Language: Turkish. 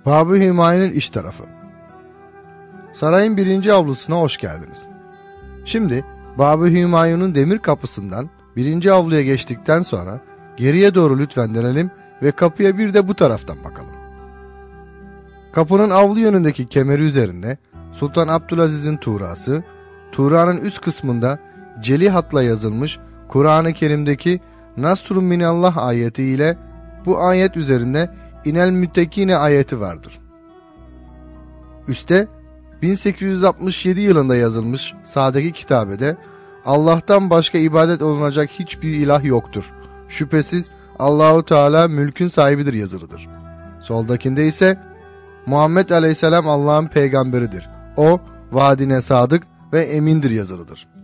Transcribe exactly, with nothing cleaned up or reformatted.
Bab-ı Hümayun'un iç tarafı. Sarayın birinci avlusuna hoş geldiniz. Şimdi Bab-ı Hümayun'un demir kapısından birinci avluya geçtikten sonra geriye doğru lütfen dönelim ve kapıya bir de bu taraftan bakalım. Kapının avlu yönündeki kemeri üzerinde Sultan Abdülaziz'in tuğrası, tuğranın üst kısmında celi hatla yazılmış Kur'an-ı Kerim'deki Nasrun minallah ayeti ile bu ayet üzerinde İnel Müttekine ayeti vardır. Üste bin sekiz yüz altmış yedi yılında yazılmış sağdaki kitabede Allah'tan başka ibadet olunacak hiçbir ilah yoktur. Şüphesiz Allahu Teala mülkün sahibidir yazılıdır. Soldakinde ise Muhammed Aleyhisselam Allah'ın peygamberidir. O vaadine sadık ve emindir yazılıdır.